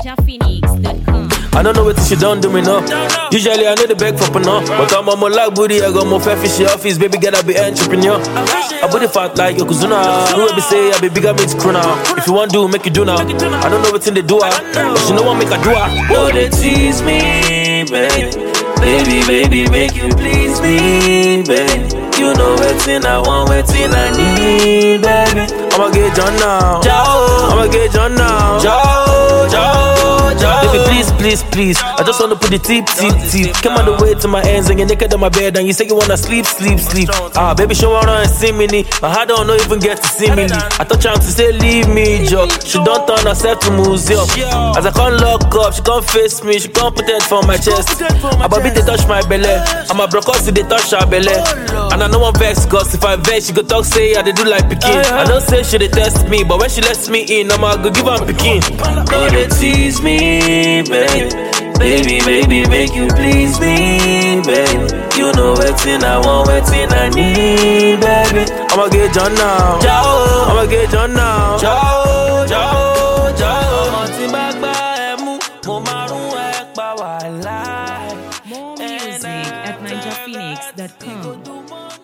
NinjaPhoenix.com. I don't know what she done do me now. Usually I know the beg for no, but I'm on my lag booty. I got more fair fishy office, baby girl I be entrepreneur. I booty fat like Yokozuna. Who be say I be bigger means crooner. If you want do, make you do now. I don't know what's in the do but she know what make her do her. Oh, they tease me, baby. Baby, make you please me, baby. You know waiting, I want waiting, I need, baby. I'ma get John now. Ciao, I'ma get John now. ciao, ciao, ciao. Baby, please. I just wanna put the tip. Come on the way to my ends and get naked on my bed and you say you wanna sleep. Ah, baby, show her and see me. My heart don't even get to see me. I thought trying to say leave me, Joe. She don't turn herself to museum. As I can't lock up, she can't face me. She can't put it for my chest. My baby they touch my belly. And my broccoli they touch her belly. And I know I'm vexed, cause if I vex, she go talk say I they do like Pekin. I don't say she they test me, but when she lets me in, I'ma go give her Pekin. Oh, they tease me, baby. Baby, make you please me, baby. You know waiting, I want waiting, I need, baby. I'ma get John now. Ciao, I'ma get John now. ciao, ciao, ciao. Ọmọ tí bá gbá ẹ mú, mo máa rún ẹ pa wàhálà. More music at NinjaPhoenix.com.